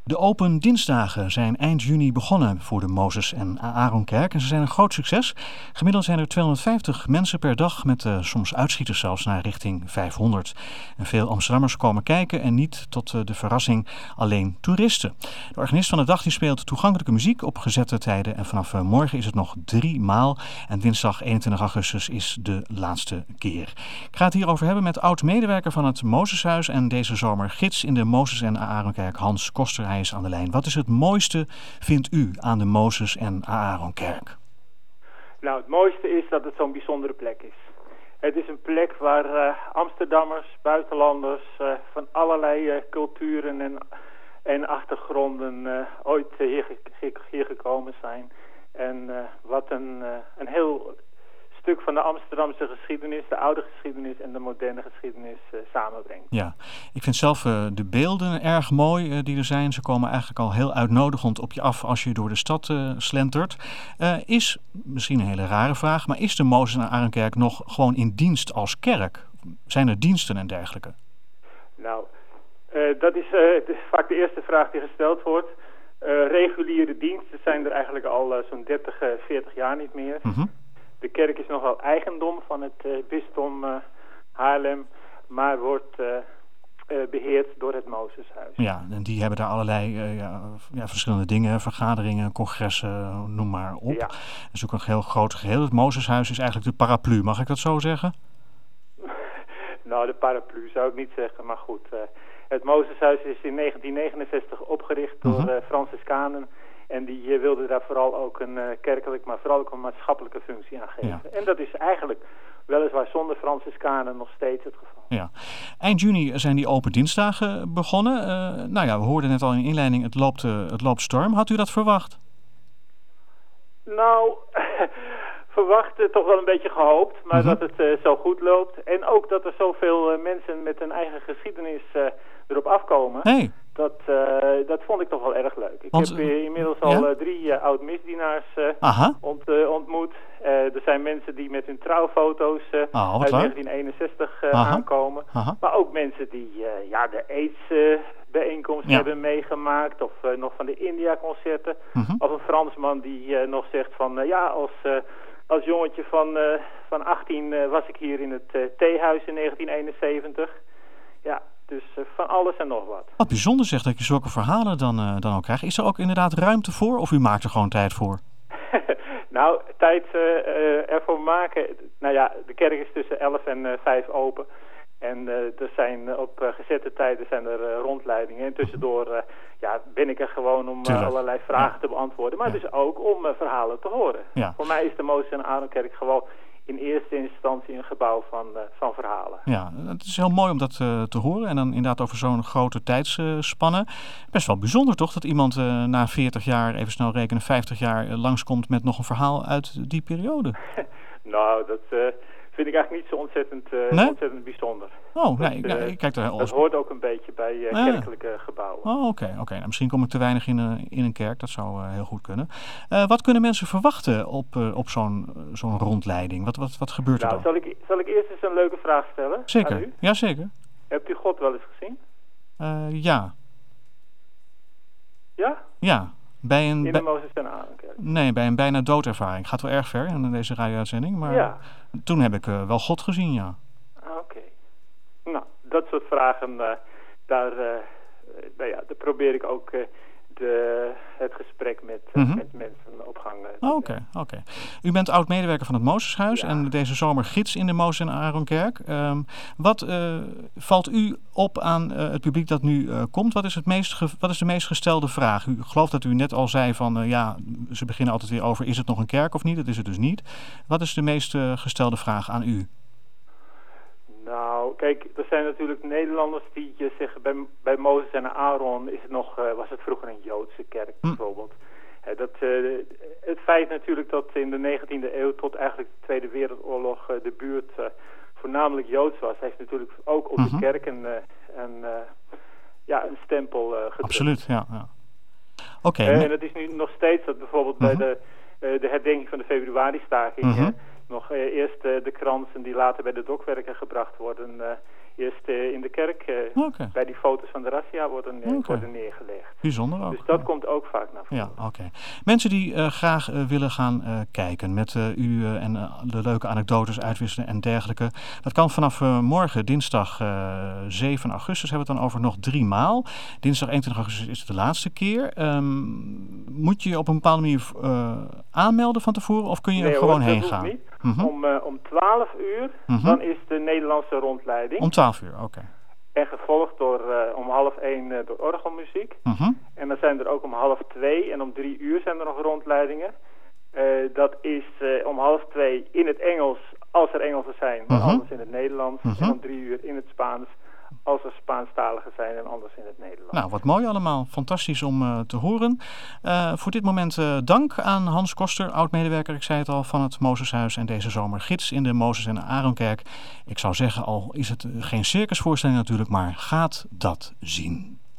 De open dinsdagen zijn eind juni begonnen voor de Mozes- en Aaronkerk en ze zijn een groot succes. Gemiddeld zijn er 250 mensen per dag met soms uitschieters zelfs naar richting 500. En veel Amsterdammers komen kijken en niet tot de verrassing alleen toeristen. De organist van de dag die speelt toegankelijke muziek op gezette tijden en vanaf morgen is het nog 3 maal en dinsdag 21 augustus is de laatste keer. Ik ga het hierover hebben met oud-medewerker van het Mozeshuis en deze zomer gids in de Mozes- en Aaronkerk, Hans Koster. Hij is aan de lijn. Wat is het mooiste, vindt u, aan de Mozes- en Aaronkerk? Nou, het mooiste is dat het zo'n bijzondere plek is. Het is een plek waar Amsterdammers, buitenlanders van allerlei culturen en achtergronden ooit hier gekomen zijn. En wat een heel stuk van de Amsterdamse geschiedenis, de oude geschiedenis en de moderne geschiedenis samenbrengt. Ja, ik vind zelf de beelden erg mooi die er zijn. Ze komen eigenlijk al heel uitnodigend op je af als je door de stad slentert. Is, misschien een hele rare vraag, maar is de Mozes- en Aaronkerk nog gewoon in dienst als kerk? Zijn er diensten en dergelijke? Nou, dat is vaak de eerste vraag die gesteld wordt. Reguliere diensten zijn er eigenlijk al zo'n 30, 40 jaar niet meer. Mm-hmm. De kerk is nog wel eigendom van het bisdom Haarlem, maar wordt beheerd door het Mozeshuis. Ja, en die hebben daar allerlei verschillende dingen, vergaderingen, congressen, noem maar op. Ja. Het is ook een heel groot geheel. Het Mozeshuis is eigenlijk de paraplu, mag ik dat zo zeggen? Nou, de paraplu zou ik niet zeggen, maar goed. Het Mozeshuis is in 1969 opgericht door Franciscanen. En die wilden daar vooral ook een kerkelijk, maar vooral ook een maatschappelijke functie aan geven. Ja. En dat is eigenlijk weliswaar zonder Franciscanen nog steeds het geval. Ja. Eind juni zijn die open dinsdagen begonnen. We hoorden net al in de inleiding, het loopt storm. Had u dat verwacht? Nou, verwacht, toch wel een beetje gehoopt. Maar dat het zo goed loopt. En ook dat er zoveel mensen met een eigen geschiedenis erop afkomen. Hey. Dat vond ik toch wel erg leuk. Ik heb inmiddels al 3 oud-misdienaars ontmoet. Er zijn mensen die met hun trouwfoto's uit 1961 aankomen. Aha. Maar ook mensen die de AIDS-bijeenkomst hebben meegemaakt. Of nog van de India-concerten. Of een Fransman die nog zegt van... als jongetje van 18 was ik hier in het theehuis in 1971. Ja... Dus van alles en nog wat. Wat bijzonder zegt dat je zulke verhalen dan ook krijgt. Is er ook inderdaad ruimte voor of u maakt er gewoon tijd voor? Nou, tijd ervoor maken. Nou ja, de kerk is tussen 11 en 5 open. En er zijn op gezette tijden zijn er rondleidingen. En tussendoor ben ik er gewoon om allerlei vragen te beantwoorden. Maar dus ook om verhalen te horen. Ja. Voor mij is de Mozes- en Aaronkerk gewoon in eerste instantie een gebouw van verhalen. Ja, het is heel mooi om dat te horen. En dan inderdaad over zo'n grote tijdsspanne. Best wel bijzonder toch dat iemand na 40 jaar, even snel rekenen, 50 jaar langskomt met nog een verhaal uit die periode. Nou, dat vind ik eigenlijk niet zo ontzettend bijzonder. Oh, nee, ik kijk er dat hoort ook een beetje bij kerkelijke gebouwen. Oh, oké. Nou, misschien kom ik te weinig in een kerk. Dat zou heel goed kunnen. Wat kunnen mensen verwachten op zo'n rondleiding? Wat gebeurt er dan? Zal ik eerst eens een leuke vraag stellen? Zeker. Aan u? Ja, zeker. Hebt u God wel eens gezien? Ja. Ja? Ja. In de Mozes- en Aaronkerk? Nee, bij een bijna doodervaring. Gaat wel erg ver in deze radio-uitzending. Maar toen heb ik wel God gezien, ja. Oké. Nou, dat soort vragen, daar probeer ik ook het gesprek met mensen op gang te zetten. Oké. U bent oud-medewerker van het Mozeshuis en deze zomer gids in de Mozes- en Aaronkerk. Wat valt u op aan het publiek dat nu komt? Wat is de meest gestelde vraag? U gelooft dat u net al zei van ze beginnen altijd weer over is het nog een kerk of niet? Dat is het dus niet. Wat is de meest gestelde vraag aan u? Nou, kijk, er zijn natuurlijk Nederlanders die zeggen bij Mozes en Aaron was het vroeger een Joodse kerk bijvoorbeeld. Het feit natuurlijk dat in de 19e eeuw tot eigenlijk de Tweede Wereldoorlog de buurt voornamelijk Joods was, heeft natuurlijk ook op de kerk een stempel gedrukt. Absoluut, ja. Oké. En het is nu nog steeds dat bijvoorbeeld bij de herdenking van de februaristaking nog eerst de kransen die later bij de dokwerken gebracht worden eerst in de kerk bij die foto's van de razzia worden neergelegd. Bijzonder ook. Dus dat komt ook vaak naar voren. Ja, oké. Mensen die graag willen gaan kijken met u en de leuke anekdotes uitwisselen en dergelijke. Dat kan vanaf morgen, dinsdag 7 augustus, hebben we het dan over nog 3 maal. Dinsdag 21 augustus is het de laatste keer. Moet je op een bepaalde manier aanmelden van tevoren of kun je er gewoon heen gaan? Niet. Om 12 uur, dan is de Nederlandse rondleiding. Om 12 uur, oké. En gevolgd door om 12:30 door orgelmuziek. En dan zijn er ook om 1:30 en om 3 uur zijn er nog rondleidingen. Dat is om 1:30 in het Engels, als er Engelsen zijn, maar anders in het Nederlands. En om 3 uur in het Spaans, als er Spaanstaligen zijn en anders in het Nederlands. Nou, wat mooi allemaal. Fantastisch om te horen. Voor dit moment dank aan Hans Koster, oud-medewerker, ik zei het al, van het Mozeshuis en deze zomer gids in de Mozes- en Aaronkerk. Ik zou zeggen, al is het geen circusvoorstelling natuurlijk, maar gaat dat zien.